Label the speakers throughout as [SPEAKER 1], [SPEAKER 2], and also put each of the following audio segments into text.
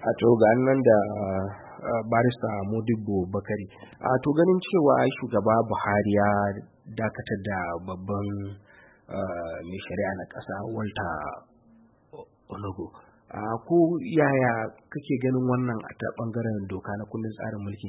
[SPEAKER 1] A to ga nan da barista Modibo Bakari. A to ganin cewa shugaba Buhari ya dakatar da babban mai shari'a na ƙasa Walter Ologo. Ko yaya kake ganin wannan a ta bangaren doka na kundin tsarin mulki?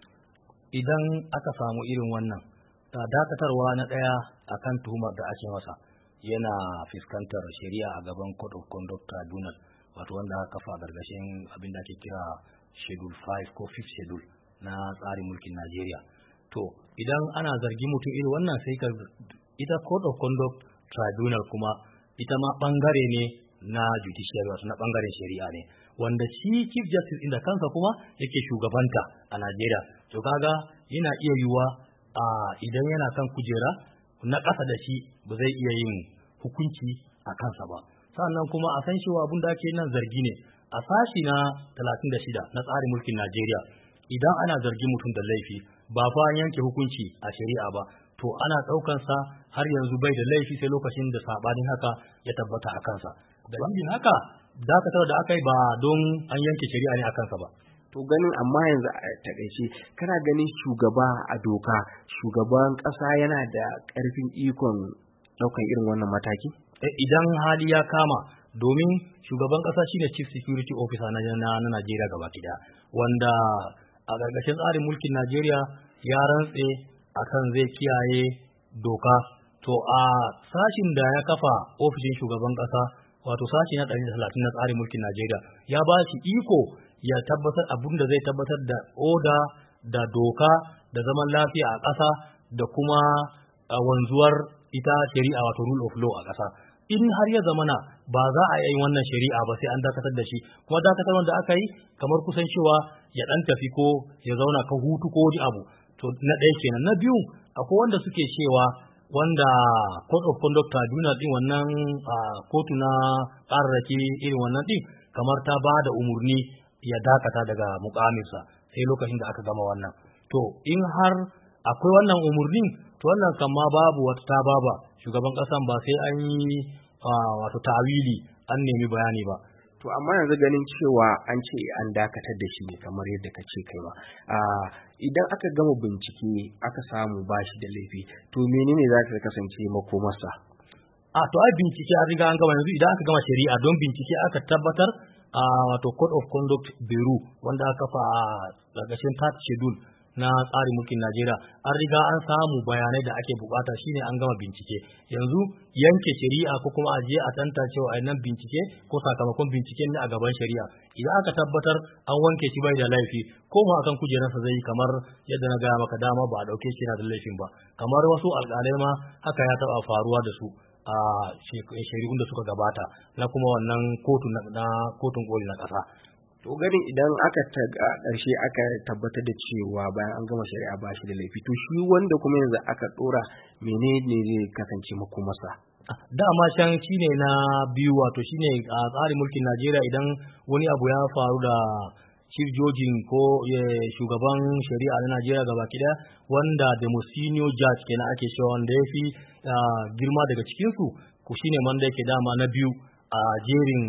[SPEAKER 2] Idan aka samu irin wannan dakatarwa na ɗaya akan tuhumar da ake masa yana fuskantar shari'a a gaban Code of Conduct Tribunal, wato wanda aka kafa gargashin abin da ake kira Schedule 5 ko 5th Schedule na tsarin mulkin Najeriya. To idan ana zargi mutum irin wannan sai ka ita Code of Conduct Tribunal kuma ita ma bangare ne na judiciary, wato na bangaren shari'a ne, wanda shi Chief Justice inda kansa kuma yake shugabanta a Najeriya. To kaga yana iya yiwuwa idan yana kan kujera na ƙasa da shi ba zai iya yin hukunci a kansa ba. Sannan kuma a san cewa abin da ake nan zargi ne a sashi na 36 na tsarin mulkin Najeriya. Idan ana zargi mutum da laifi ba fa yanke hukunci a shari'a ba, to ana ɗaukansa har yanzu bai da laifi sai lokacin da sabanin haka ya tabbata a kansa. Dalilin haka dakatar da aka yi ba don an yanke shari'a ne a kansa ba.
[SPEAKER 1] To ganin amma yanzu a takaice kana ganin shugaba a doka, shugaban ƙasa yana da ƙarfin ikon ɗaukan irin wannan mataki?
[SPEAKER 2] Idan hali ya kama, domin shugaban ƙasa shine Chief Security Officer na Najeriya gaba ɗaya, wanda a ƙarƙashin tsarin mulkin Najeriya ya rantse akan zai kiyaye doka. To a sashin da ya kafa ofishin shugaban ƙasa, wato sashi na 130 na tsarin mulkin Najeriya, ya ba shi iko ya tabbatar abin da zai tabbatar da oda da doka da zaman lafiya a ƙasa da kuma wanzuwar ita shari'a, wato rule of law a ƙasa. In har ya zamana ba za a yi wannan shari'a ba sai an dakatar da shi, kuma dakatar wanda aka yi kamar kusan cewa ya ɗan tafi ko ya zauna ka hutu ko wani abu. To na ɗaya kenan. Na biyu, akwai wanda suke cewa wanda Code of Conduct Tribunal din wannan kotu na ƙararraki irin wannan din kamar ta ba da umurni ya dakata daga mukaminsa sai lokacin da aka gama wannan. To in har akwai wannan umurnin, to wannan kan ma babu wata ta baba shugaban ƙasan ba sai an yi wato tawili an nemi bayani ba.
[SPEAKER 1] To amma yanzu ganin cewa an ce an dakatar da shi ne kamar yadda ka ce kai ma. Idan aka gama bincike aka samu bashi da laifi, to menene za ta kasance makomarsa?
[SPEAKER 2] To ai bincike an riga an gama. Yanzu idan aka gama shari'a don bincike aka tabbatar wato Code of Conduct Bureau wanda aka kafa a ƙarƙashin 3rd Schedule na tsarin mulkin Najeriya, an riga an samu bayanai da ake bukata, shine an gama bincike. Yanzu yanke shari'a ko kuma aje a tantance wa'annan bincike ko sakamakon binciken ne a gaban shari'a. Idan aka tabbatar an wanke shi bai da laifi, ko ba akan kujerarsa zai yi kamar yadda na gaya maka dama ba a dauke shi yana da laifin ba. Kamar wasu alƙalai ma haka ya taɓa faruwa da su a shari'un da suka gabata na kuma wannan kotu na kotun koli na ƙasa.
[SPEAKER 1] To ganin idan aka ƙarshe aka tabbatar da cewa bayan an gama shari'a ba shi da laifi, to shi wanda kuma yanzu aka ɗora menene zai kasance makomarsa?
[SPEAKER 2] Dama can shine na biyu, wato shine a tsarin mulkin Najeriya idan wani abu ya faru da chief jojin ko shugaban shari'a na Najeriya gaba ɗaya, wanda the most senior judge kenan ake cewa, wanda ya fi girma daga cikinsu, ko shine wanda yake dama na biyu a jerin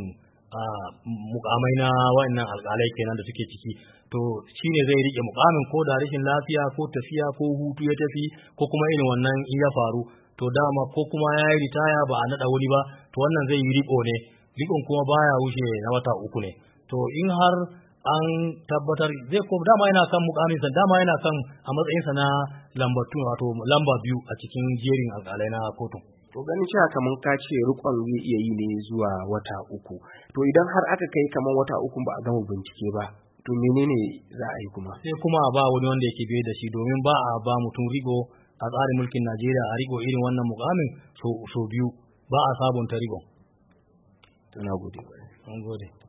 [SPEAKER 2] mukamai na wa'annan alƙalai kenan da suke ciki. To shine zai rike mukamin ko da rashin lafiya ko tafiya ko hutu ya tafi ko kuma irin wannan in ya faru, to dama ko kuma ya yi ritaya ba a naɗa wuri ba, to wannan zai yi riko ne, rikon kuma baya wuce na wata 3 ne. To in har an tabbatar zai ko dama yana kan mukaminsa, dama yana kan a matsayinsa na lamba 2, wato lamba 2 a cikin jerin alƙalai na kotun.
[SPEAKER 1] To ganin cewa kamar ka ce rikon zai iya yi ne zuwa wata 3, to idan har aka kai kamar wata 3 ba a gama bincike ba, to menene za a yi kuma?
[SPEAKER 2] Sai kuma a ba wani wanda yake biye da shi, domin ba a ba mutum rigo a tsarin mulkin Najeriya a rigo irin wannan mukamin so biyu, ba a sabunta rigon.
[SPEAKER 1] To na gode.
[SPEAKER 2] An gode.